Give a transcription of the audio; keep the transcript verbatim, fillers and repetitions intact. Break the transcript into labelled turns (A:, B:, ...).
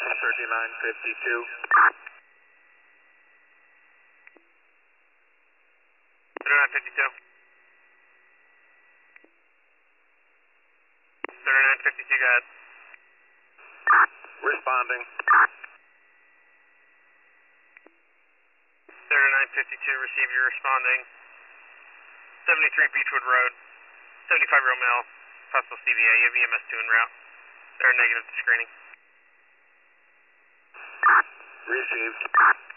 A: thirty-nine fifty-two.
B: thirty-nine fifty-two. thirty-nine fifty-two, go ahead.
A: Responding.
B: thirty-nine fifty-two, receive you responding. seventy-three Beechwood Road, seventy-five Romeo, possible C V A, you have E M S two en route. They're negative to screening.
A: Received.